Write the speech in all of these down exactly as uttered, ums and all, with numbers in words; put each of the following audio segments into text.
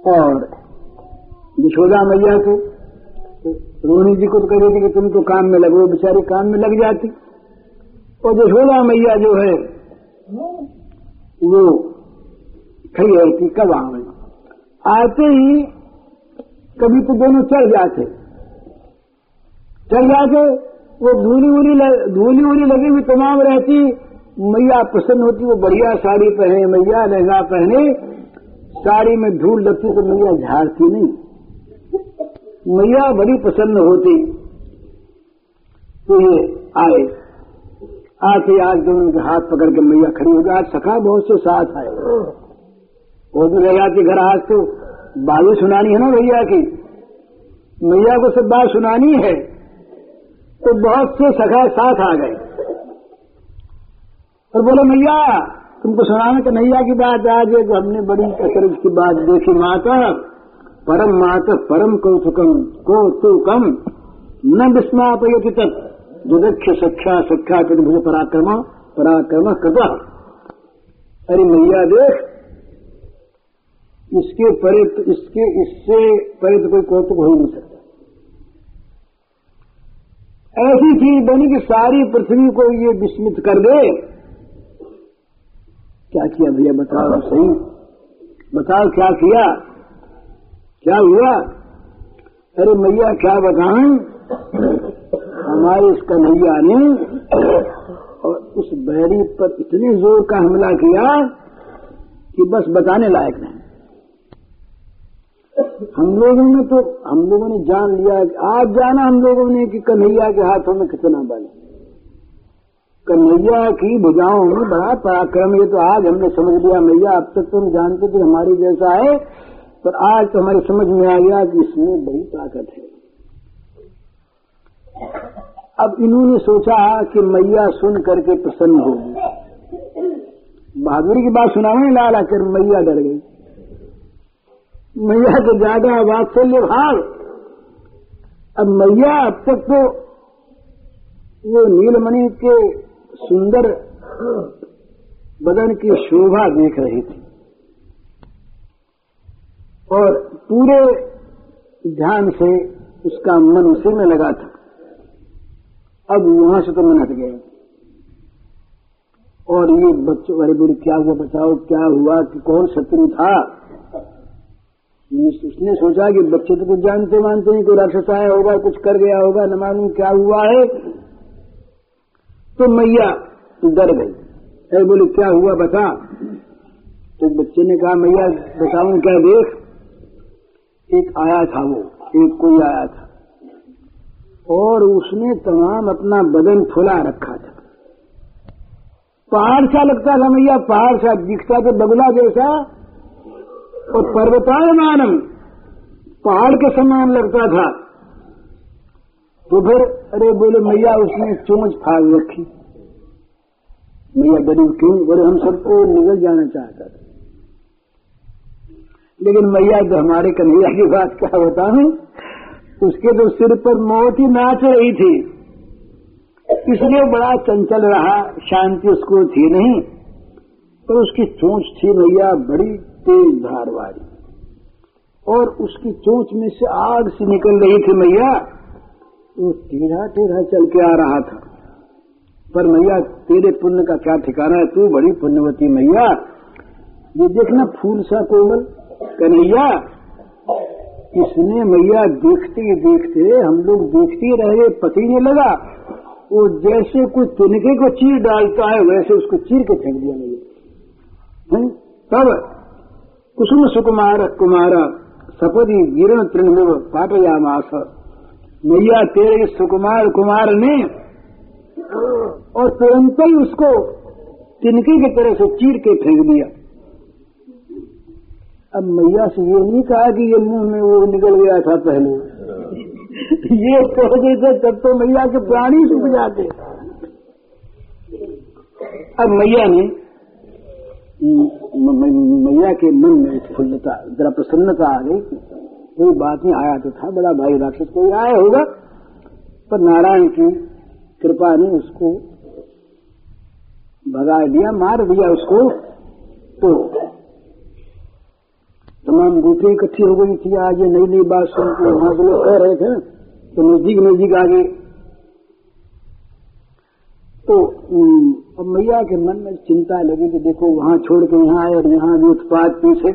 और यशोदा मैया को रोहिणी जी को तो कह रही थी कि तुम तो काम में लगो, बेचारी काम में लग जाती। और यशोदा मैया जो है वो खड़ी रहती, कब आवे। आते ही कभी तो दोनों चढ़ जाते चढ़ जाते वो धूली उली धूली उली लगी हुई तमाम रहती। मैया प्रसन्न होती, वो बढ़िया साड़ी पहने, मैया लहंगा पहने, साड़ी में धूल लगती तो मैया झाड़ती नहीं, मैया बड़ी प्रसन्न होती। तो ये आए आके आज दोनों के हाथ पकड़ के मैया खड़ी हो गई। आज सखा बहुत से साथ आए, वो भी रह जाती घर। आज तो बातें सुनानी है ना भैया की, मैया को सब बात सुनानी है, तो बहुत से सखा साथ आ गए और बोले मैया तुमको सुनाने का नैया की बात आज है, जो हमने बड़ी कसरत की बात देखी। माता परम माता परम कौतुकम कौतुकम न विस्मापयति तत् जदक्ष सख्या सख्या चतुर्भुज पराक्रम पराक्रम कृत। अरे मैया देख, इसके परे इसके इससे परे तो कोई कौतुक हो ही नहीं सकता। ऐसी चीज बनी कि सारी पृथ्वी को ये विस्मित कर दे। क्या किया भैया बताओ सही, बताओ क्या किया, क्या हुआ। अरे मैया क्या बताएं, हमारे इस कन्हैया ने और उस बैरी पर इतने जोर का हमला किया कि बस बताने लायक नहीं। हम लोगों ने तो हम लोगों ने जान लिया, आज जाना हम लोगों ने कि कन्हैया के हाथों में कितना बल, कन्हैया की भुजाओं में बड़ा पराक्रम। ये तो आज हमने समझ लिया मैया, अब तक तो हम जानते थे हमारी जैसा है, पर आज तो हमारी समझ में आ गया कि इसमें बड़ी ताकत है। अब इन्होंने सोचा कि मैया सुन करके प्रसन्न होगी, बहादुरी की बात सुनाने लाला कर मैया डर गई। मैया तो ज्यादा वात्सल्य भाव। अब मैया अब तक तो वो नीलमणि के सुंदर बदन की शोभा देख रही थी और पूरे ध्यान से उसका मन उसी में लगा था। अब वहां से तो मन हट गए और ये बच्चों अरे बुरी क्या हुआ बताओ, क्या हुआ कि कौन शत्रु था। उसने सोचा कि बच्चे तो कुछ जानते मानते नहीं, कोई राक्षस आया होगा, कुछ कर गया होगा, न मालूम क्या हुआ है। तो मैया डर गई, अरे बोले क्या हुआ बता। तो बच्चे ने कहा मैया बताऊं क्या, देख एक आया था, वो एक कोई आया था और उसने तमाम अपना बदन फुला रखा था, पहाड़ सा लगता था मैया, पहाड़ सा दिखता था, बगुला जैसा, और पर्वतायमानम पहाड़ के समान लगता था। तो फिर अरे बोले मैया उसने चोंच फाड़ रखी। मैया डरी, क्यों? बोले हम सबको निगल जाना चाहता था। लेकिन मैया तो हमारे कन्हैया की बात क्या बताऊं, उसके तो सिर पर मोती नाच रही थी, इसलिए बड़ा चंचल रहा, शांति उसको थी नहीं। पर उसकी चोंच थी मैया बड़ी तेज धार वाली और उसकी चोंच में से आग सी निकल रही थी मैया। वो टेढ़ा टेढ़ा चल के आ रहा था। पर मैया तेरे पुण्य का क्या ठिकाना है, तू बड़ी पुण्यवती मैया। ये देखना फूल सा कोमल कन्हैया, इसने मैया देखते देखते हम लोग देखते रहे, पता ही नहीं लगा। वो जैसे कोई तिनके को चीर डालता है वैसे उसको चीर के फेंक दिया मैया। तब कुसुम सुकुमार कुमारा सपदी गिरण तृणमिव पाटयामास। मैया तेरे सुकुमार कुमार ने और तुरंत ही उसको तिनके की तरह से चीर के फेंक दिया। अब मैया से ये नहीं कहा कि ये मुंह में वो निकल गया था पहले, ये कह देते तब तो मैया के प्राणी सूख जाते। अब मैया ने मैया के मन में फुल्लता, जरा प्रसन्नता आ गई। कोई बात नहीं, आया तो था बड़ा भाई राक्षस, कोई आया होगा, पर नारायण की कृपा ने उसको भगा दिया, मार दिया उसको। तो तमाम गोपियां इकट्ठी हो गई थी। आज ये नई नई बात सुन के वहां से लोग कह रहे थे तो नजदीक नजदीक आ गए। तो अब मैया के मन में चिंता लगी कि देखो वहां छोड़ के यहाँ आए और यहाँ भी उत्पात पीछे।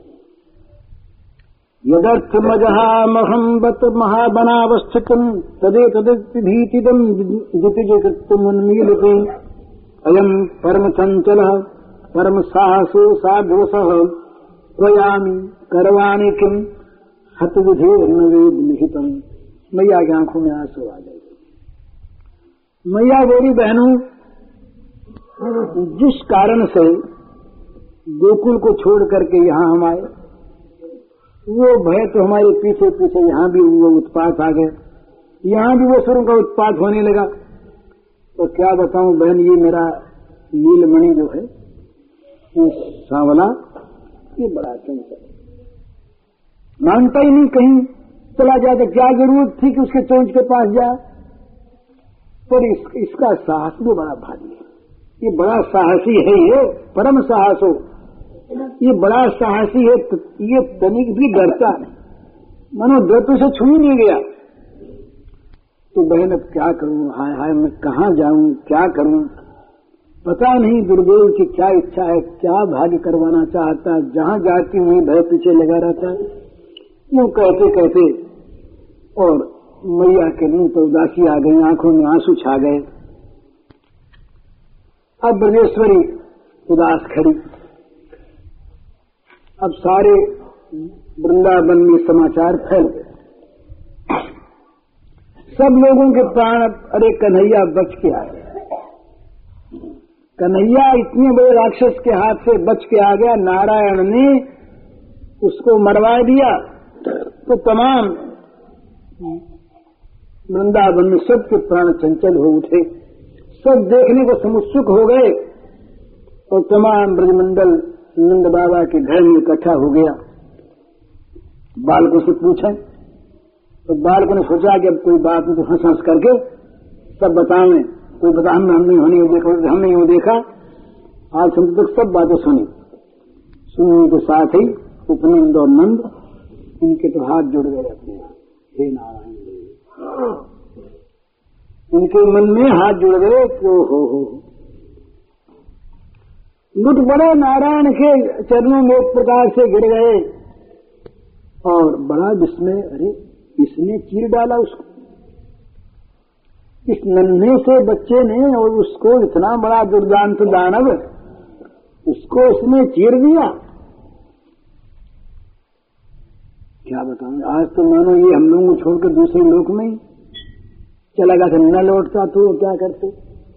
यदर्थ मजहामहम बत महाबनावस्थितम तदे तदीतिदम जितिजकृतमुन्मीलिते अयम परम चंचल परम साहसो साधुवस त्वयामि करवाणि किम हत विधे न वेद लिखितम। मैया की आंखों में आंसू आ गए। मैया मेरी बहनों, जिस कारण से गोकुल को छोड़ करके यहाँ हम आए, वो भय तो हमारे पीछे पीछे यहाँ भी वो उत्पात आ गए, यहाँ भी वो सुरों का उत्पात होने लगा। तो क्या बताऊं बहन, ये मेरा नीलमणि जो है ये सांवला, ये बड़ा चंचल, मानता ही नहीं, कहीं चला जाए तो क्या जरूरत थी कि उसके चोंच के पास जाए। पर इस, इसका साहस भी बड़ा भारी है, ये बड़ा साहसी है, ये परम साहस हो, ये बड़ा साहसी है। ये तनिक भी डरता नहीं, मानो डर तो से छू ही नहीं गया। तो बहन अब क्या करूं, हाय हाय मैं कहाँ जाऊं, क्या करूं, पता नहीं दुर्देव की क्या इच्छा है, क्या भाग्य करवाना चाहता है। जहां जाती हुई भय पीछे लगा रहता है। यूं कहते कहते और मैया के मुंह पर उदासी आ गई, आंखों में आंसू छा गए। अब ब्रजेश्वरी उदास खड़ी। अब सारे वृंदावन में समाचार फैल गए, सब लोगों के प्राण, अरे कन्हैया बच के आ गया, कन्हैया इतने बड़े राक्षस के हाथ से बच के आ गया। नारायण ने उसको मरवा दिया। तो तमाम वृंदावन में सबके प्राण चंचल हो उठे, सब देखने को समुत्सुक हो गए और तमाम ब्रजमंडल नंद बाबा के घर में इकट्ठा हो गया। बालकों से पूछा तो बालकों ने सोचा कि अब कोई बात नहीं, तो हंस हंस करके सब बताएं। कोई बता हमने हमने होने देखा, हमने यूं देखा। आज हम तक सब बातें सुनी, सुनने के साथ ही उपनंद और नंद इनके तो हाथ जुड़ गए अपने। हे नारायण, उनके मन में हाथ जुड़ गए। तो हो हो लुट बड़े नारायण के चरणों में एक प्रकार से गिर गए और बड़ा विस्मय, अरे इसने चीर डाला उसको, इस नन्हे से बच्चे ने, और उसको इतना बड़ा दुर्दांत दानव, उसको उसने चीर दिया। क्या बताऊं, आज तो मानो ये हम लोगों को छोड़कर दूसरे लोक में ही चला गया था, न लौटता तो क्या करते।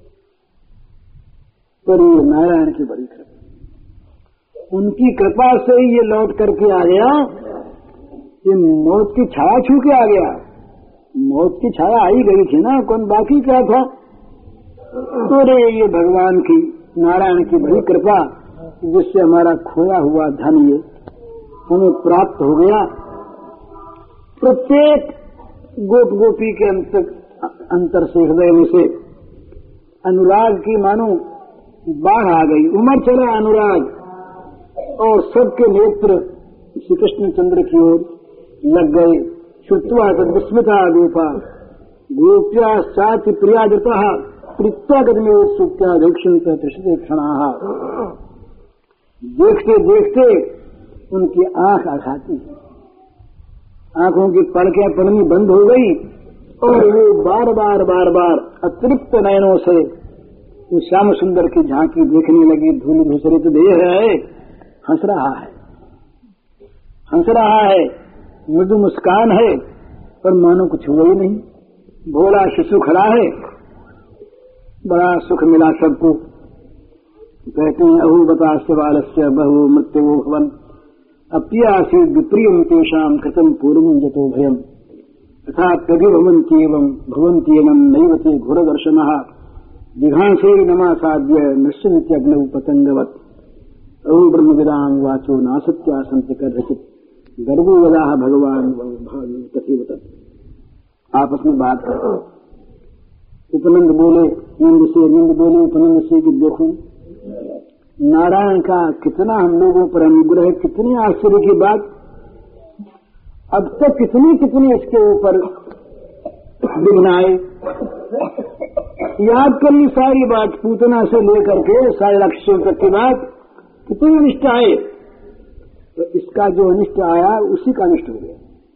पर ये नारायण की बड़ी कृपा, उनकी कृपा से ही ये लौट करके आ गया। ये मौत की छाया छू के आ गया, मौत की छाया आई गई थी ना, कौन बाकी क्या था। तो रे ये भगवान की, नारायण की बड़ी कृपा, जिससे हमारा खोया हुआ धन ये हमें प्राप्त हो गया। प्रत्येक गोप गोपी के अंतर, अंतर से, हृदय में से अनुराग की मानो बाढ़ आ गई, उमड़ चला अनुराग, और सबके नेत्र श्री कृष्ण चंद्र की ओर लग गए। श्रुत्वा तद्विस्मिता रूपा गोप्या साति प्रियादृता प्रीत्यागतमे उत्सुक्त्या दीक्षित त्रिशते क्षणा। देखते देखते उनकी आंख आघाती, आंखों की पलकें पड़नी बंद हो गई और वो बार बार बार बार अतृप्त नयनों से वो श्याम सुंदर की झांकी देखने लगी। धूल धूसरित देह है, हंस रहा है, हंस रहा है, मृदु मुस्कान है, पर मानो कुछ हुआ ही नहीं। भोला शिशु खड़ा है, बड़ा सुख मिला सबको। कहते हैं अहु बतास्य बालस्य बहु मृत्यु भवन अप्यासी विप्रियम तेषाम कृतम पूर्वम जतो भयम तथा प्रभिभवन्त्येवं भवन्त्येनं नैवते घोरदर्शनः जिघांसेन नमासाद्य नश्यन्त्यग्नौ पतंगवत्। अहु ब्रह्मविदां वाचो नासत्यासन्ति कदाचित् गर्भो वदाह भगवान तथैव तत्। आपस में बात करते, उपनंद बोले नंद से, नंद बोले उपनंद से कि देखो नारायण का कितना हम लोगों पर अनुग्रह, कितनी आश्चर्य की बात। अब तक कितनी कितनी इसके ऊपर विघ्न आए। याद कर ली सारी बात, पूतना से लेकर के साढ़े लक्ष्यों तक की बात, कितने अनिष्ट आए। तो इसका जो अनिष्ट आया उसी का अनिष्ट हो गया।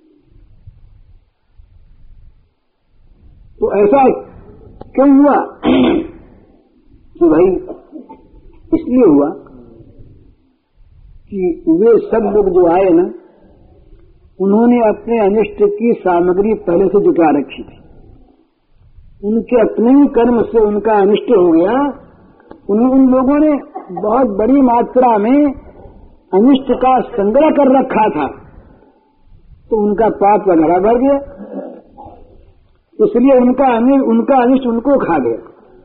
तो ऐसा क्यों हुआ कि भाई इसलिए हुआ कि वे सब लोग जो आए ना, उन्होंने अपने अनिष्ट की सामग्री पहले से जुटा रखी थी। उनके अपने ही कर्म से उनका अनिष्ट हो गया। उन, उन लोगों ने बहुत बड़ी मात्रा में अनिष्ट का संग्रह कर रखा था, तो उनका पाप का घड़ा भर गया, इसलिए उनका उनका अनिष्ट उनको खा गया।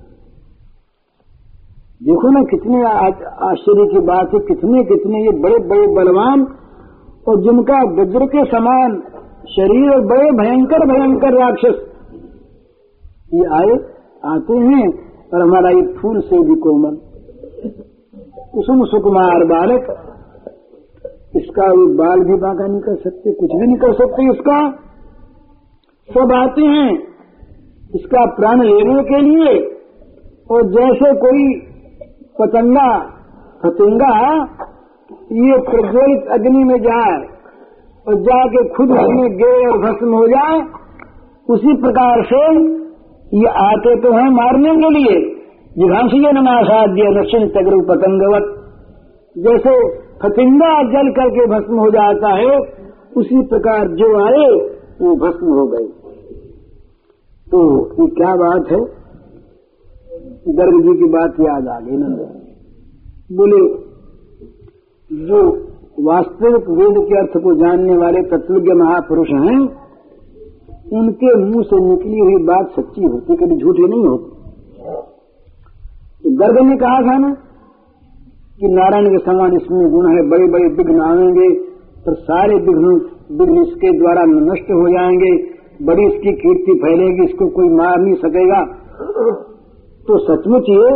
देखो ना कितने आश्चर्य की बात है, कितने कितने ये बड़े बड़े बलवान और जिनका वज्र के समान शरीर और बड़े भयंकर भयंकर राक्षस ये आए आते हैं, और हमारा ये फूल से भी कोमल कुसुम सुकुमार बालक, इसका वो बाल भी बांका नहीं कर सकते, कुछ भी नहीं कर सकते इसका। सब आते हैं इसका प्राण लेने के लिए, और जैसे कोई पतंगा पतंगा ये प्रज्वलित अग्नि में जाए और जाके खुद उसमें गिरे और भस्म हो जाए, उसी प्रकार से ये आते तो हैं मारने के लिए। जिघांसीय नमासाद्य दक्षिण तगरु पतंगवत, जैसे फतिंगा जल करके भस्म हो जाता है, उसी प्रकार जो आए वो भस्म हो गए। तो ये क्या बात है, गर्ग जी की बात याद आ गई ना। बोले जो वास्तविक वेद के अर्थ को जानने वाले तत्वज्ञ महापुरुष हैं, उनके मुंह से निकली हुई बात सच्ची होती, कभी झूठी नहीं होती। तो गर्ग ने कहा था ना कि नारायण के समान इसमें गुण है, बड़े बड़े विघ्न आएंगे, पर सारे विघ्न विघ्न इसके द्वारा नष्ट हो जाएंगे, बड़ी इसकी कीर्ति फैलेगी, इसको कोई मार नहीं सकेगा। तो सचमुच ये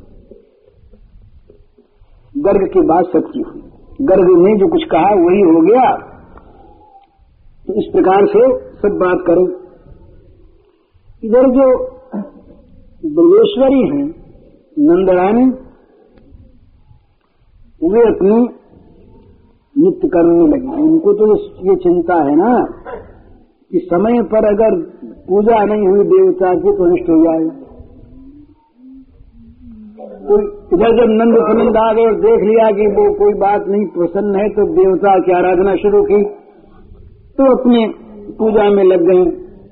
गर्ग की बात सच्ची हुई। गर्ग ने जो कुछ कहा वही हो गया। तो इस प्रकार से सब बात करें। इधर जो ब्रजेश्वरी हैं नंदरानी, वे अपनी नित्य करने लगी। उनको तो ये चिंता है ना कि समय पर अगर पूजा नहीं हुई देवता की तो नष्ट हो जाएगा। तो इधर जब नंद सुनंद आ गए और देख लिया कि वो कोई बात नहीं प्रसन्न है, तो देवता की आराधना शुरू की, तो अपने पूजा में लग गई,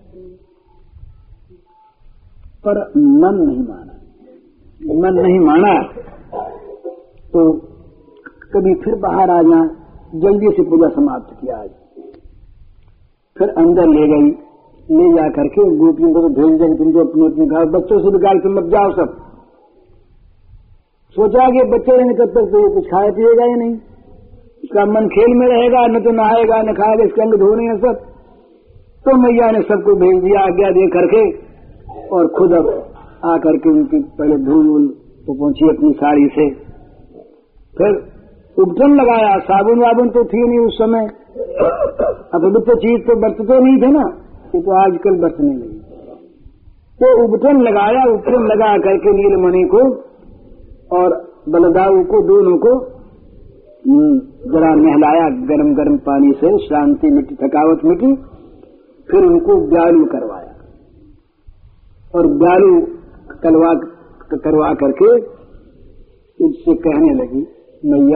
पर मन नहीं माना। मन नहीं माना तो कभी फिर बाहर आ जाए, जल्दी से पूजा समाप्त किया। आज फिर अंदर ले गई, ले जा करके गोपियों को तो भेज देंगे, तुम तो अपने अपने घर बच्चों से बिगाड़ तुम मत जाओ। सब सोचा कि बच्चे रहेंगे तब तक तो ये कुछ खाए पिएगा ही नहीं, इसका मन खेल में रहेगा, न तो नहाएगा न खाएगा, इसके अंग धोने हैं सब। तो मैया ने सबको भेज दिया आज्ञा दे करके, और खुद अब आकर के उनकी पहले धूल वूल तो पहुंची अपनी साड़ी से, फिर उपटन लगाया। साबुन वाबुन तो थी नहीं उस समय, अपवित्र चीज तो बरतते नहीं थे ना, ये तो आजकल बरतने लगी। तो उपटन लगाया, उपटन लगा करके नीलमणि को और बलदाऊ को, दोनों को जरा नहलाया गरम गरम पानी से, शांति मिटी, थकावट मिटी। फिर उनको ब्यालू करवाया, और ब्यालू करवा करवा करके उससे कहने लगी, मैया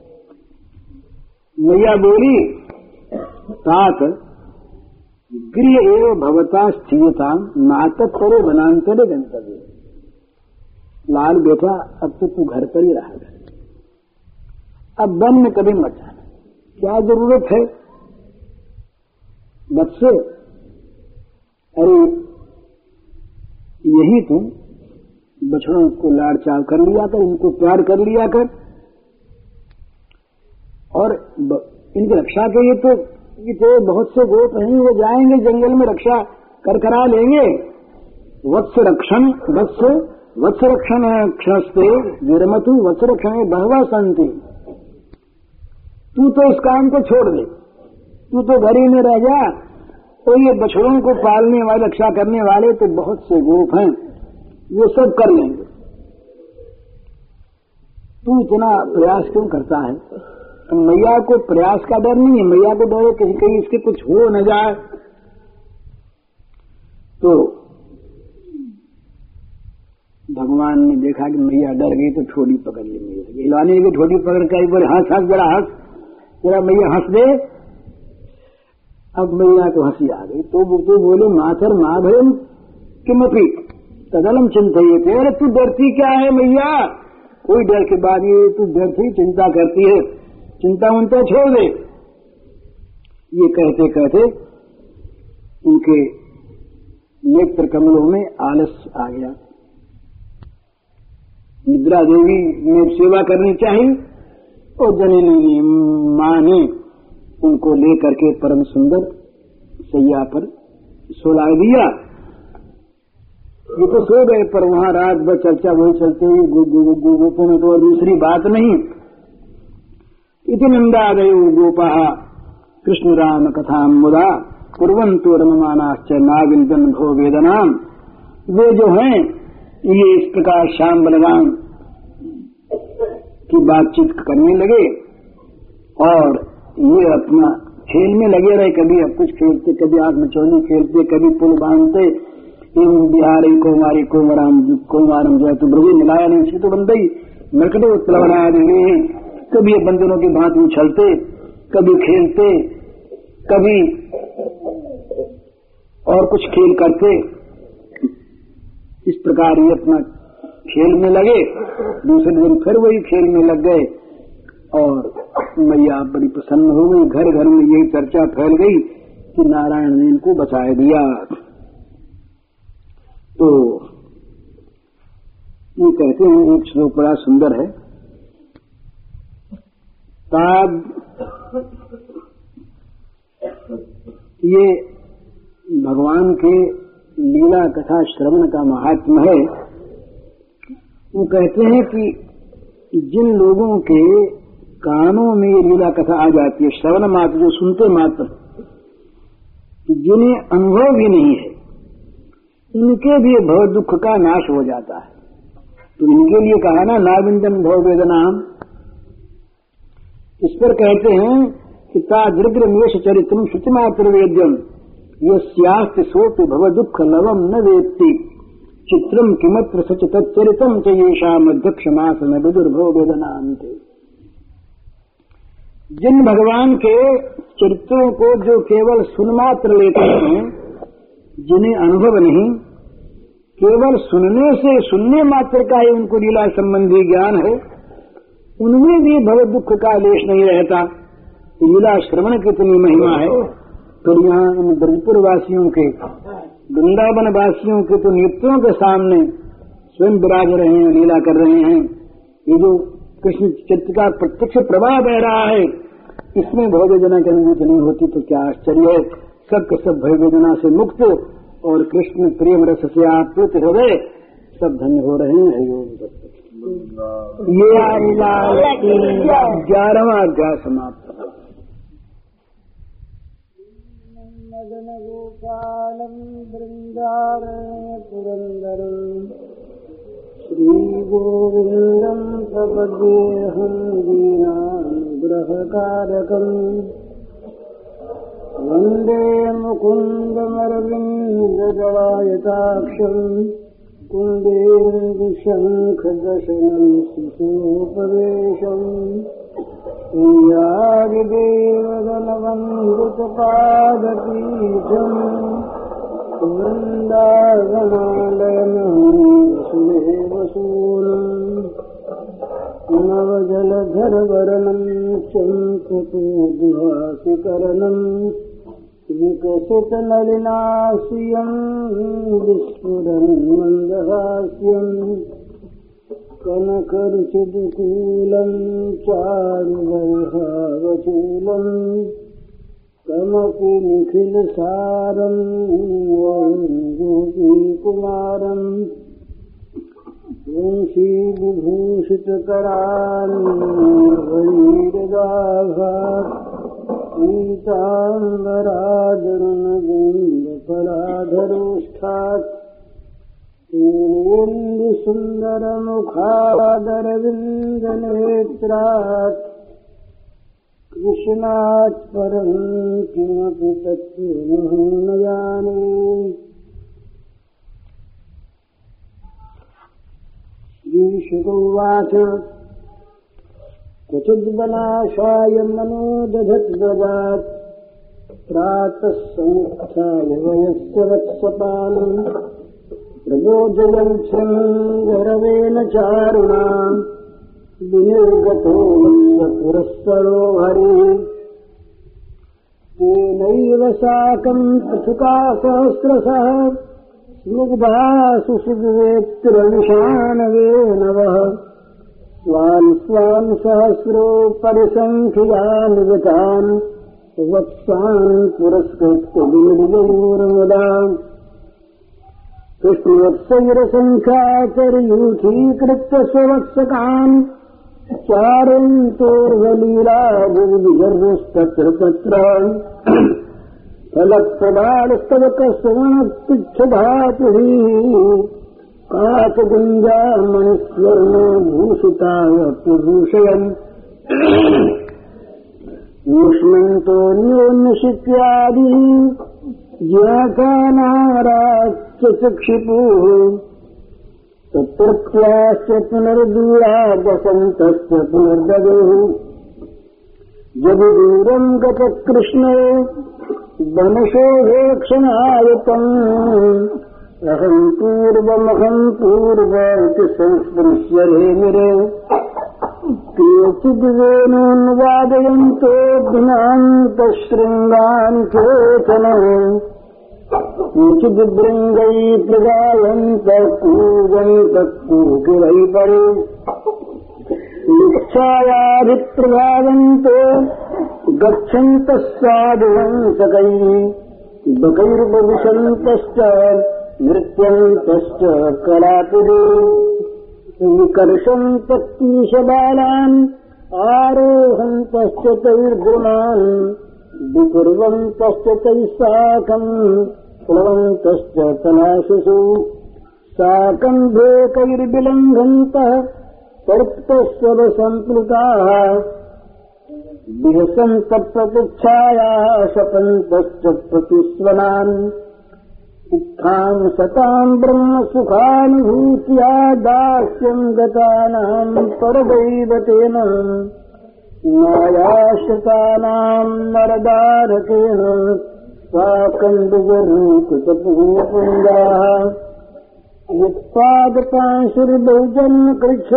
मैया बोली, तात गृह एवं भवता स्थिरता नाटक करो बनांतरे गंतव्य। लाल बेटा अब तो तू घर पर ही रहा, अब वन में कभी मत जाना, क्या जरूरत है बच्चे। अरे यही तुम बछड़ों को लाड़ चाव कर लिया कर, इनको प्यार कर लिया कर, और इनकी रक्षा के लिए तो ये तो बहुत से गोप हैं, वो जाएंगे जंगल में रक्षा कर करा लेंगे। वत्स रक्षण वत्स वत्सरक्षण क्षणस्ते विरमतु वत्सरक्षण बहवा संति। तू तो इस काम को छोड़ दे, तू तो घर ही में रह जा। तो ये बछड़ों को पालने वाले, रक्षा करने वाले तो बहुत से गोप हैं, वो सब कर लेंगे। तू इतना प्रयास क्यों करता है? तो मैया को प्रयास का डर नहीं है, मैया को डर है कहीं कहीं इसके कुछ हो न जाए। तो भगवान ने देखा कि मैया डर गई तो ठोड़ी पकड़ ली मैया। हिलवानी की ठोड़ी पकड़ कर एक बार हंस हंस जरा हंस, जरा मैया हंस दे। अब मैया को हंसी आ गई तो तो बोले माथर माँ भयम किमपि तदलम चिंतित। अरे तू डरती क्या है मैया? कोई डर के बाद ये तू डरती चिंता करती है, चिंता उनता छोड़ दे। ये कहते कहते उनके नेत्र कमलों में आलस्य आ गया। निद्रा देवी ने सेवा करनी चाहिए और जननी ने, मां ने उनको लेकर के परम सुंदर सैया पर सोला दिया। ये तो सो गए, पर वहां रात भर चर्चा वही चलते हुई गोपों में तो और दूसरी बात नहीं। इति नंदादयो गोपाः कृष्ण राम कथा मुदा कुर्वन्तु रममानाश्च नाविन्दन् भो वेदनाम। वे जो हैं ये इस प्रकार श्याम बलराम की बातचीत करने लगे और ये अपना खेल में लगे रहे। कभी अब कुछ खेलते, कभी आंख मिचौनी खेलते, कभी पुल बांधते। एवं बिहारी कौमारी कोमराम कौमारम जो है तो ब्रवी मिलाया नहीं सी तो बंदई मरकटे उत्प्लवना दे। कभी बंदरों के भांति उछलते, कभी खेलते, कभी और कुछ खेल करते। इस प्रकार ये अपना खेल में लगे। दूसरे दिन फिर वही खेल में लग गए और मैया बड़ी प्रसन्न हो गई। घर घर में यही चर्चा फैल गई कि नारायण ने इनको बचा दिया। तो ये कहते हैं एक श्लोक बड़ा सुंदर है। ताद ये भगवान के लीला कथा श्रवण का महात्म्य है। वो कहते हैं कि जिन लोगों के कानों में ये लीला कथा आ जाती है, श्रवण मात्र, जो सुनते मात्र, जिन्हें अनुभव भी नहीं है, इनके भी भव दुख का नाश हो जाता है। तो इनके लिए कहा ना नाविन्दन् भव वेदनाम। इस पर कहते हैं कि तादृग्रमेश चरित्रम श्रुतिमात्र वेद्यम यस्यास्ति सोपि भव दुख लवम न वेत्ति चित्रम किमत्र सच तच्चरितम च येषाम अध्यक्षमासन विदुर्भव वेदनान्ते। जिन भगवान के चरित्रों को जो केवल सुनमात्र लेते हैं, जिन्हें अनुभव नहीं, केवल सुनने से, सुनने मात्र का ही उनको लीला संबंधी ज्ञान है, उनमें भी भव दुख का लेश नहीं रहता। लीला श्रवण कितनी महिमा है। तो यहाँ इन ब्रजपुर वासियों के, वृंदावन वासियों के तो नृत्यों के सामने स्वयं विराज रहे हैं, लीला कर रहे हैं। ये जो कृष्ण चित्त का प्रत्यक्ष प्रवाह बह रहा है, इसमें भव वेदना की अनुभूति नहीं होती तो क्या आश्चर्य है। सब के सब भय वेदना से मुक्त और कृष्ण प्रेम रस से आप्लुत हृदय सब धन्य हो रहे हैं। ये ग्यारहवां अध्याय समाप्त। मदन गोपालम वृंदारण्य पुरंदरम श्री गोविंदम प्रपद्येऽहं दीनानुग्रहकारकम् वन्दे मुकुन्दमरविन्ददलायताक्षम् कुन्देन्दुशङ्खदशनं शिशोपवेशम् कुञ्जादिदेवदलवन्दुतपादपीठम् वृन्दावनालयनं वसुदेवसूनम् नवजलधरवरणं चम्पकोद्भासिकरणम् विकसितनलिनास्यं विस्फुरन् मन्दहास्यम् कनकरुचिदुकूलं चारुवैहावचूलम् कमपि निखिलसारं गोपीकुमारम् वंशी विभूषित करान्वीरदाभात् पीताम्बरादरुणबिम्बफलाधरोष्ठात् पूर्णेन्दुसुन्दरमुखादरविन्दनेत्रात् कृष्णात् परं किमपि तत्त्वं न जाने। श्रीशुकोवाच क्वचिद्वनाशाय मनो दधद्वदात् प्रातः समुत्थाय वयस्य वत्सपालम् प्रबोधयन् शृङ्गरवेण चारुणाम् विनिर्गतो पुरःसरो हरिः तेनैव साकम् पृथुका सहस्रशः स्निग्धा सुषुवेत्रविषाणवेनवः स्वान् स्वान् सहस्रो परिसङ्ख्यान् विगतान् वत्सान् पुरस्कृत्य वीर्ययोर्मुदाम् कृष्णवत्सैरसङ्ख्याचर्यूथीकृत्य स्ववत्सकान् चारयन्तोर्वलीलादिविजर्वस्तत्र तत्र फलप्रदालस्तवकस्वनपुच्छधातुः काचगुञ्जामणिस्वर्णो भूषिताय प्रभूषयन् ऊष्मन्तोऽन्योन्यशित्यादि ज्ञातानाराच्यचक्षिपुः तत्रत्याश्च पुनर्दूरादसन्तस्य पुनर्ददुः यदि दूरम् गतः कृष्णो वनशोभेक्षणायतम् अहम् पूर्वमहम् पूर्वमिति संस्पृश्य रेमिरे केचिद्वेणोन्वादयन्तो ज्ञान्तशृङ्गान् केचन केचिद्भृङ्गैः प्रगायन्तः कूजन्तः कूकिरैः परे इच्छायाभिप्रभावन्तो गच्छन्तः साधुहंसकैः बकैर्बविशन्तश्च नृत्यन्तश्च कलापुरे विकर्षन्तः कीशबालान् आरोहन्तश्च तैर्गुणान् विकुर्वन्तश्च तैः साकम् प्लवन्तश्च कलाशिषु साकम् भेकैर्विलङ्घन्तः तर्प्तस्वरसम्प्लुताः विहसन्तः प्रतीक्षायाः शपन्तश्च प्रतिस्वनान् उत्थाम् सताम् ब्रह्मसुखानुभूत्या दास्यम् गतानाम् परदैवतेन मायाश्रितानाम् नरदारकेण स्वाकण्डुगरूकृतपुण्यपुञ्जाः यत्पादपांशुर्बहुजन्म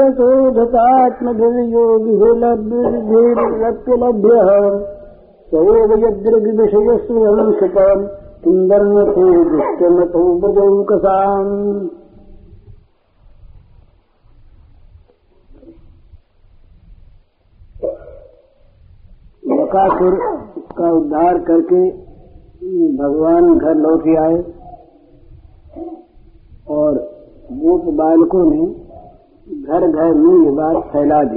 कृच्छ्रतोधतात्मभिर्योगिभिरप्यलभ्यः स एव यद्रविषयस्वयम् सुतम् किंदर्मते दुष्टमतो ब्रजौकसाम्। बकासुर का उद्धार करके भगवान घर लौट आए और गोप बालकों ने घर घर में ये बात फैला दी।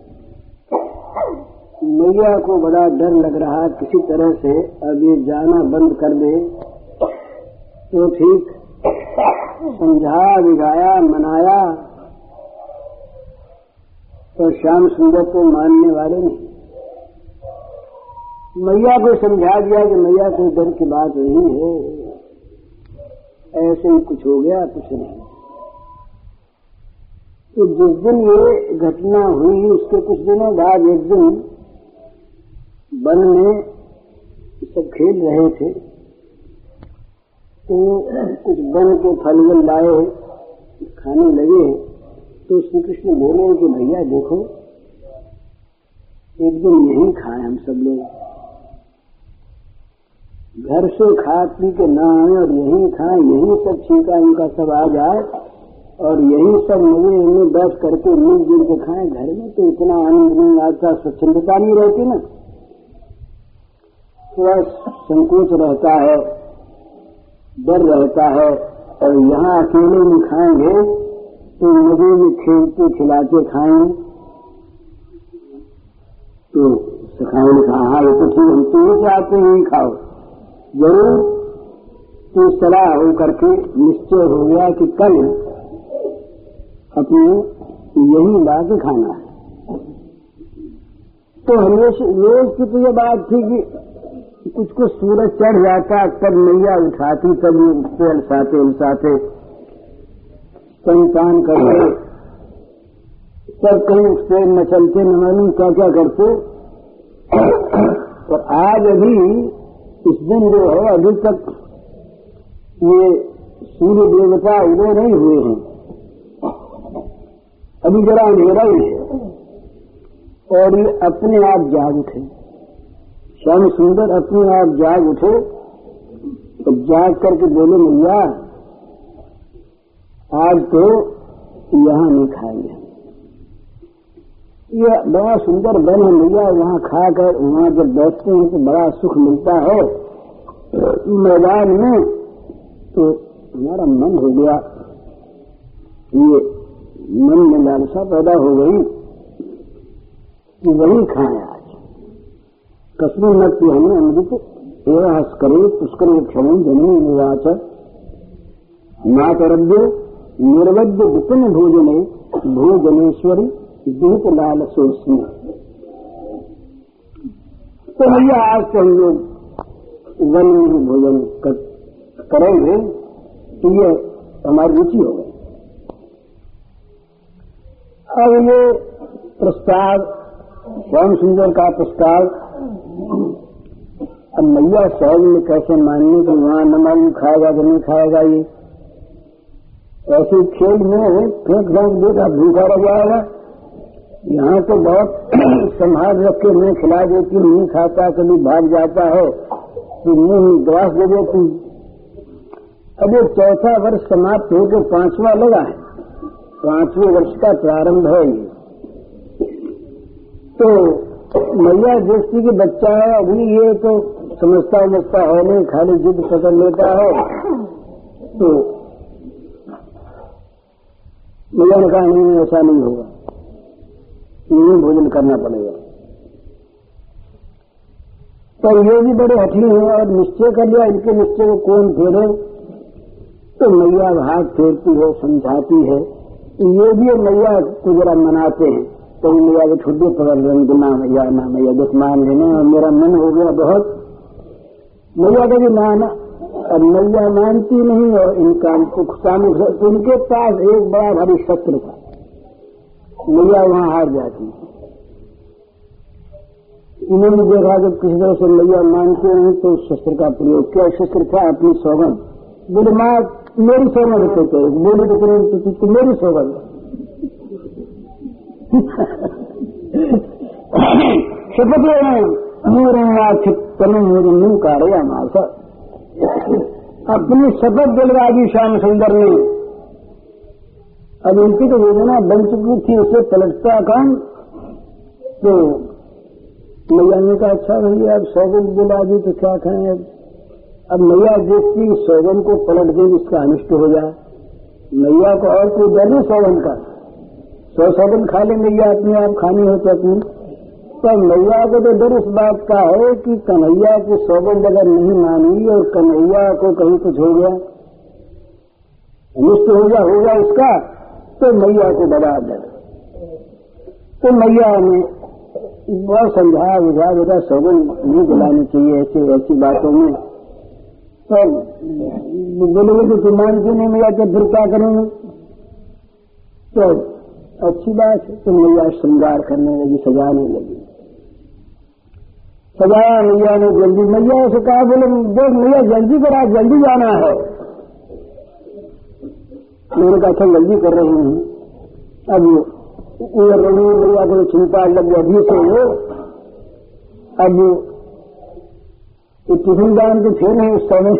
मैया को बड़ा डर लग रहा, किसी तरह से अब ये जाना बंद कर दे तो ठीक। समझा बिगाया मनाया तो श्याम सुंदर को मानने वाले नहीं। मैया को समझा दिया कि मैया कोई डर की बात नहीं है, ऐसे ही कुछ हो गया, कुछ नहीं। तो जिस दिन ये घटना हुई उसके कुछ दिनों बाद एक दिन वन में सब खेल रहे थे तो कुछ वन के फल वल लाए खाने लगे तो श्री कृष्ण बोले कि भैया देखो एक दिन यही खाए हम सब लोग, घर से खा पी के न आए और यही खाए, यही सब छींका इनका सब आ जाए और यही सब मजे इनमें बैठ करके मिलजुल के खाए घर में, तो इतना आनंद नहीं आता, स्वच्छंदता नहीं रहती ना, थोड़ा संकोच रहता है, डर रहता है। और यहाँ अकेले में खाएंगे तो मुझे भी खेलते खिलाते खाएंगे। तो सखाओं ने कहा हाँ ये तो ठीक, हम तो ये चाहते हैं खाओ जरूर। तो सलाह हो करके निश्चय हो गया कि कल अपने यही ला के खाना है। तो हमेशा रोज की तो ये बात थी कि कुछ कुछ सूरज चढ़ जाता तब मैया उठाती, तब उसको अलसाते उलसाते स्तनपान करते, तब कहीं उससे मचलते न मालूम क्या क्या करते। और आज अभी इस दिन जो है अभी तक ये सूर्य देवता उदय नहीं हुए हैं, अभी जरा अंधेरा ही है। और ये अपने आप जाग उठे, श्याम सुंदर अपने आप जाग उठे तो जाग करके बोले मैया आज तो यहाँ नहीं खाएंगे। ये बड़ा सुंदर वन है मैया, वहाँ खाकर वहाँ जब बैठते हैं तो बड़ा सुख मिलता है मैदान में। तो हमारा मन हो गया, ये मन में लालसा पैदा हो गई कि वही खाएं आज। कस्मिन नक्ति हमें अमृत एवं हस्करे पुष्कर क्षण जननी निवाच मातरभ्य निर्वद्य विपिन भोजने भोजनेश्वरी दूत लाल सोस्मी। तो भैया आज तो हम लोग वन में ही भोजन कर, करेंगे तो ये हमारी रुचि हो गई। अब ये प्रस्ताव श्याम सुंदर का प्रस्ताव अब मैया सहज में कैसे मानने कि वहां न मालूम खाएगा कि नहीं खाएगा। ये ऐसे खेल में फेंक फेंक देगा, भूखा रह जाएगा। यहाँ तो बहुत संभाल रख के मैं खिला देती, नहीं खाता, कभी भाग जाता है तो मुंह ग्रास दे देती। अब ये चौथा वर्ष समाप्त होकर पांचवा लगा है, पांचवें वर्ष का प्रारंभ है ये। तो मैया देखती कि बच्चा है अभी, ये तो समझता समझता है नहीं, खाली जिद पकड़ लेता है। तो मैया ने कहा नहीं ऐसा नहीं होगा, यही भोजन करना पड़ेगा। तो ये भी बड़े हठी हैं और निश्चय कर लिया, इनके निश्चय को कौन फेरे। तो मैया भाग फेरती है, समझाती है। तो ये भी मैया को जरा मनाते हैं, तो मैया को छुट्टी पकड़ लेंगे ना मैया ना मैया जब मान लेने। और मेरा मन हो गया बहुत, मैया का भी माना, और मैया मानती नहीं। और इनका सामने उनके पास एक बड़ा भारी शस्त्र था, मैया वहां हार जाती। इन्होंने देखा जब किसी तरह से मैया मानते नहीं तो शस्त्र का प्रयोग किया। शस्त्र था अपनी सौगंध। बोले माँ मेरी सौगंध कहते, बोले तो, तो मेरी सौगंध शपथ तनु मेरे मुंह कार्य मासा। अपनी शपथ दिलवा दी श्याम सुंदर ने। अब इनकी तो योजना बन चुकी थी, उसे पलटता काम। तो मैया ने कहा अच्छा भैया अब सौगंध दिला दी तो क्या खाएं। अब मैया देखती सौगंध को पलट दे, इसका अनिष्ट हो जाए। मैया को और कोई डर नहीं सौगंध का, सौ सौगंध खा ले मैया अपने आप खानी हो तो अपनी। तो मैया को तो डर इस बात का है कि कन्हैया की सौगंध अगर नहीं मानी और कन्हैया को कहीं कुछ हो गया, अनिष्ट हो गया होगा उसका, तो मैया को बड़ा डर। तो मैया ने बहुत समझाया बुझा बेटा सौगंध नहीं दिलानी चाहिए ऐसे ऐसी बातों में। तो बोलेंगे तो तुम मानती नहीं मैया, तो फिर क्या करेंगे। तो अच्छी बात है। तो मैया श्रृंगार करने लगी, सजाने लगी। सजाया मैया ने जल्दी। मैया से कहा बोले देख मैया जल्दी करा, जल्दी जाना है। मैंने कहा अच्छा जल्दी कर रही हूँ। अब रही मैया को चिंता लग गई अभी से वो। अब टिफिन दान तो थे नहीं उस समय।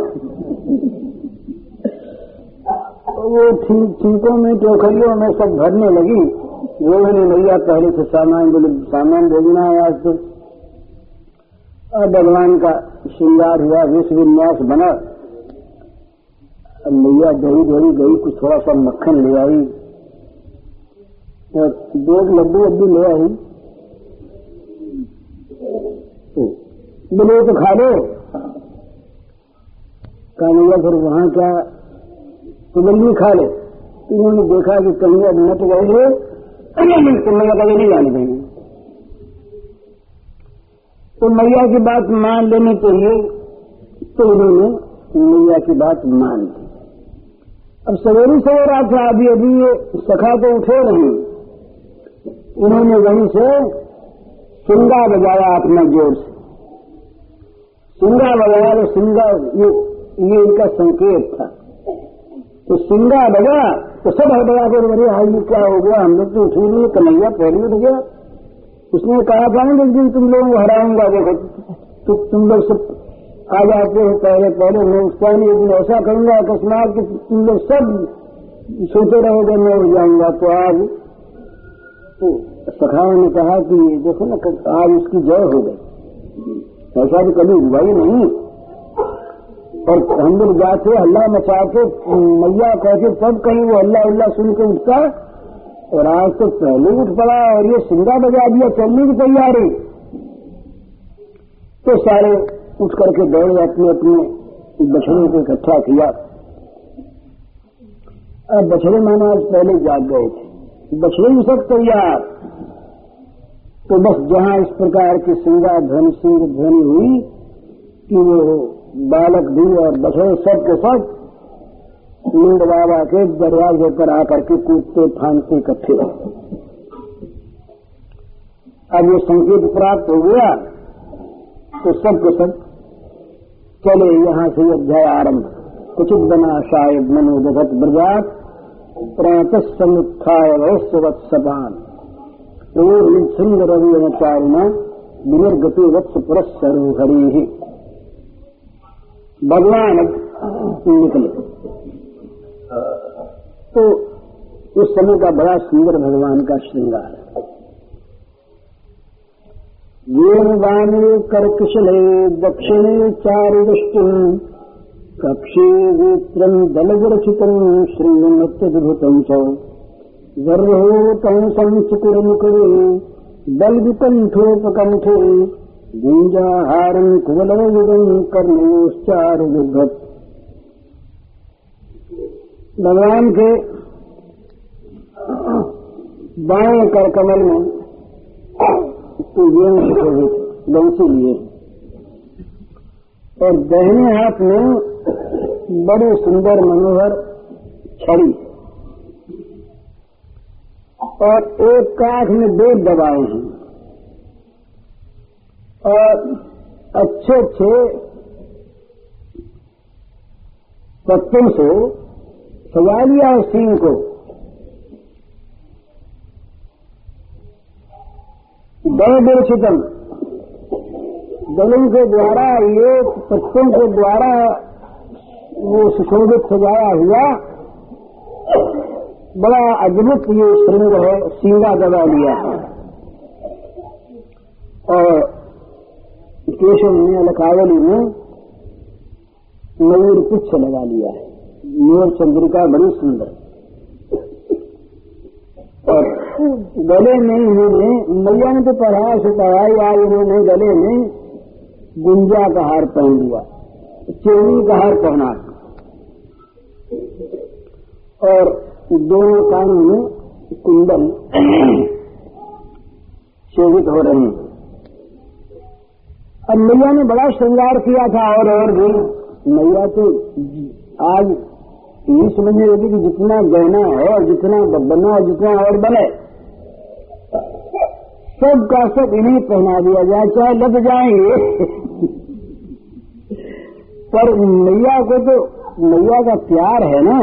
वो ठीक ठीकों में टोकरियों में सब भरने लगी। वो मैंने मैया पहले से सामान बोले सामान भेजना है आज तो। और भगवान का श्रृंगार हुआ, विश्व विन्यास बना। अब मैया दही दही गई, कुछ थोड़ा सा मक्खन ले आई, और दो लड्डू लड्डू ले आई, बोले तो खा लो। कन्हैया फिर वहां क्या तो जल्दी खा ले। इन्होंने देखा कि कन्हैया नट गए, कन्हैया कभी नहीं जाने देंगे, तो मैया की बात मान लेनी चाहिए। तो उन्होंने मैया की बात मान ली। अब सवेरी सवेरा था, अभी अभी ये सखा तो उठे नहीं, उन्होंने वहीं से सिंगा बजाया अपना जोर से। सिंगा बजाया तो सिंगा ये ये इनका संकेत था। तो सिंगा बजा तो सब हड़बड़ा कर बड़े हाई ये क्या हो गया, हम लोग तो उठी नहीं, कन्हैया पहले उठ गया। उसने कहा था ना एक दिन तुम लोगों को हराऊंगा, देखो तु, तुम लोग सब आ जाते हो पहले पहले, मैं उसका नहीं, एक दिन ऐसा करूंगा अकस्मात कि तुम लोग सब सोते रहोगे मैं उठ जाऊंगा। तो आज तो सखाओं ने कहा कि देखो ना आज उसकी जय हो गई, ऐसा भी कभी हुआ ही नहीं। और हम लोग जाते हल्ला मचाते, मैया कहते तब कहीं वो हल्ला उल्ला सुन के उठता, और आज तो पहले उठ पड़ा और ये सिंगा बजा दिया, चलने की तैयारी। तो सारे उठ करके दौड़े, अपने अपने बछड़े को इकट्ठा किया। अब बछड़े माना आज पहले जाग गए थे, बछड़े भी सब तैयार। तो बस जहां इस प्रकार की सिंगा ध्वनि सिंह ध्वनि हुई कि वो बालक भी और बछड़े सब के सब नींद बाबा के दरवाजे पर आकर के कूदते फांदते इकट्ठे। अब ये संकेत प्राप्त हो गया तो सब के सब चले यहां से अध्याय आरंभ। कुचित बना शायद मनोदगत ब्रजात प्रातः समुत्थाय वत्सपान और सिंह रवि अनुचारिणा विनिर्गति वत्स पुरस्सरो हरि। भगवान निकले तो उस समय का बड़ा सुंदर भगवान का श्रृंगार है। वेणुगाने कर्कशले दक्षिणे चारुदृष्टिं कक्षे वेत्रं दलविरचितं श्रृंगमत्यद्भुतं च गर्होतं संचकुरमुकुरे बलविकण्ठोपकण्ठे गुञ्जाहारं कुवलयुगं कर्णयोश्चारुविभ्रत्। भगवान के बाएं कर कमल में तो ये बंसी लिए और दाहिने हाथ में बड़े सुंदर मनोहर छड़ी और एक कांख में बेद दबाए हैं और अच्छे अच्छे पत्तों से सजा लिया है सिंह को। बड़े बड़े चितम दलों के द्वारा ये पत्तों के द्वारा वो सुशोभित सजाया हुआ बड़ा अद्भुत ये श्रृंग है, सींगा दबा लिया है। और केशव ने लखावली में मयूर पुच्छ लगा लिया है, मोर चंद्रिका बड़ी सुंदर। और गले में इन्होंने मैया ने तो पढ़ाया से पढ़ाई, आज इन्होंने गले में गुंजा का हार पहन लिया, चेनी का हार पहना और दोनों कानों में कुंडल शोभित हो रहे हैं। अब मैया ने बड़ा श्रृंगार किया था और और भी मैया तो आज यही समझने लगी कि जितना गहना है और जितना बना और जितना और बने सब का सब इन्हें पहना दिया जाए, चाहे लग जाएंगे। पर मैया को तो मैया का प्यार है ना,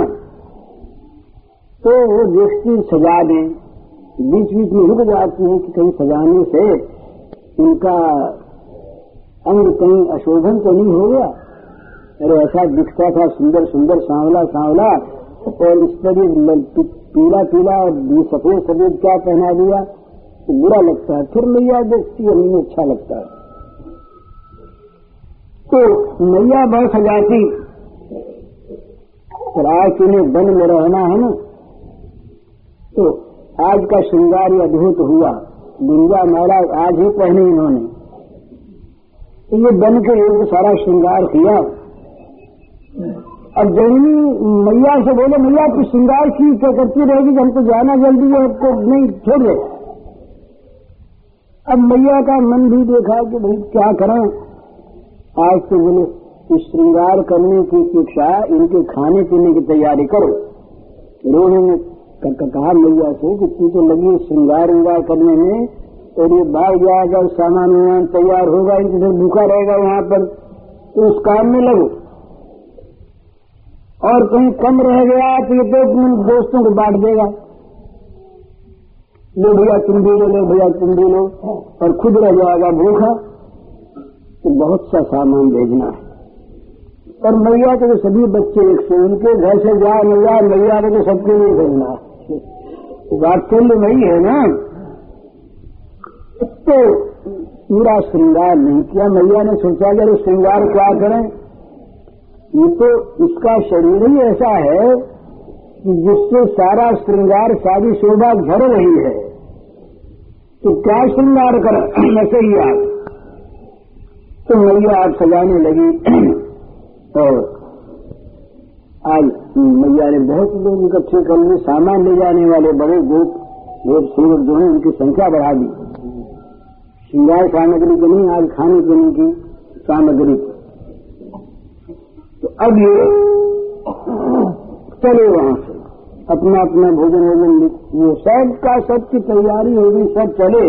तो वो देखती सजा दें, बीच बीच में रुक जाती है कि कहीं सजाने से उनका अंग कहीं अशोभन तो नहीं हो गया। अरे ऐसा दिखता था सुंदर सुंदर सांवला सांवला और इस पर पीला पीला और सफेद सफेद क्या पहना दिया तो बुरा लगता है। फिर मैया देखती है हमें अच्छा लगता है। तो मैया बहुत सजाती, पर आज तुम्हें वन में रहना है ना, तो आज का श्रृंगार ये अद्भुत हुआ। गुंजा माला आज ही पहने इन्होंने, तो ये बन के योग सारा श्रृंगार किया। अब जननी मैया से बोले, मैया तू श्रृंगार की क्या करती रहेगी, हमको जाना जल्दी है, आपको नहीं छोड़ दे। अब मैया का मन भी देखा कि भाई क्या करें, आज तो बोले श्रृंगार करने की अपेक्षा इनके खाने पीने की तैयारी करो। रोहिणी ने कहा मैया से कि तू तो लगी श्रृंगार विंगार करने में, और ये बाहर जाएगा सामान वामान तैयार होगा, इनके फिर भूखा रहेगा वहां पर, तो उस काम में लगो। और कहीं कम रह गया तो ये तो अपने दोस्तों को बांट देगा, लो भैया तुम भी लो, लो भैया तुम भी लो, और खुद रह जाएगा भूखा। तो बहुत सा सामान भेजना है। और मैया के तो सभी बच्चे एक से, उनके घर से जा मैया, मैया को तो सबके लिए भेजना है, वात्सल्य नहीं है ना। तो पूरा श्रृंगार नहीं किया। मैया ने सोचा कि श्रृंगार क्या करें, ये तो इसका शरीर ही ऐसा है कि जिससे सारा श्रृंगार सारी शोभा झड़ रही है, तो क्या श्रृंगार करें, ऐसे ही आप। तो मैया आप सजाने लगी, और आज मैया ने बहुत लोग इकट्ठे कर लिए, सामान ले जाने वाले बड़े गोप गोप सेवक जो है उनकी संख्या बढ़ा दी। श्रृंगार सामग्री की नहीं, आज खाने पीने की सामग्री। तो अब ये चले वहां से अपना अपना भोजन वोजन, वो सब का सब की तैयारी होगी, सब चले।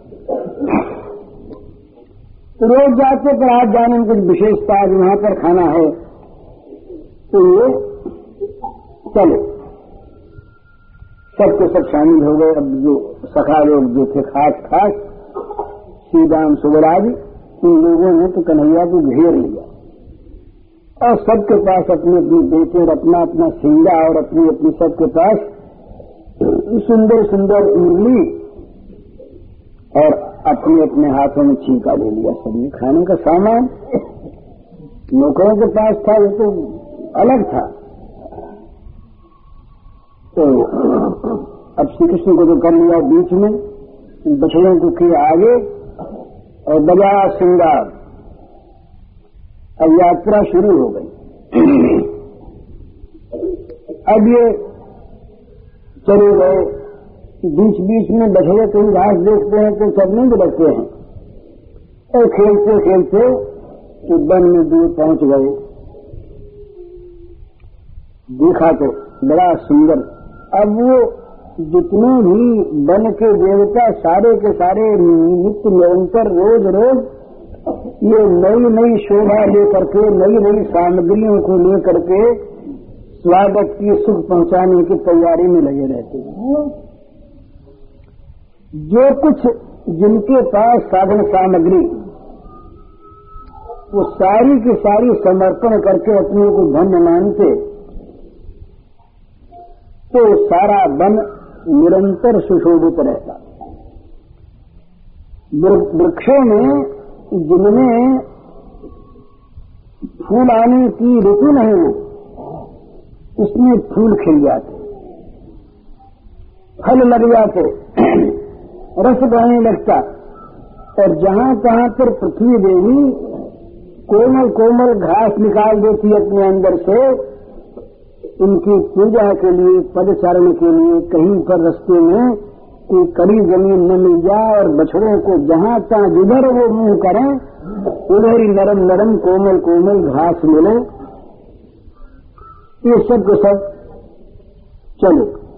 तो रोज जाते पर आज जाने में कुछ विशेषता आज वहां पर खाना है, तो ये चले सबके सब शामिल हो गए। अब जो सखा लोग जो थे खास खास श्रीदाम सुबरादि, उन लोगों ने तो कन्हैया को घेर लिया, और सबके पास अपने अपने बेटे और अपना अपना सिंगा, और अपनी अपनी सबके पास सुंदर सुंदर मुरली, और अपने अपने हाथों में छींका ले लिया। सबने खाने का सामान नौकरों के पास था, वो तो अलग था। तो अब श्री कृष्ण को तो कर लिया बीच में, बछड़ों को किया आगे, और बजाया श्रृंगार। अब यात्रा शुरू हो गई। अब ये चले गए, बीच बीच में बछड़े कहीं घास देखते हैं तो चलने भी लगते हैं, और खेलते खेलते तो वन में दूर पहुंच गए। देखा तो बड़ा सुंदर। अब वो जितने भी वन के देवता सारे के सारे नित्य निरंतर रोज रोज ये नई नई शोभा लेकर के, नई नई सामग्रियों को लेकर के स्वागत की सुख पहुंचाने की तैयारी में लगे रहते हैं। जो कुछ जिनके पास साधन सामग्री, वो सारी की सारी समर्पण करके अपने को धन्य मानते, तो सारा वन निरंतर सुशोभित रहता। वृक्षों में जिनमें फूल आने की ऋतु नहीं हो, उसमें फूल खिल जाते, फल लग जाते, रस बहने लगता। और जहां तहां पर पृथ्वी देवी कोमल कोमल घास निकाल देती अपने अंदर से, उनकी पूजा के लिए, पदचारण के लिए, कहीं पर रास्ते में कोई कड़ी जमीन न मिल जाए, और बछड़ों को जहां तहां जिधर वो मुंह करें उधर ही नरम नरम कोमल कोमल घास मिले। ये सब के सब चले।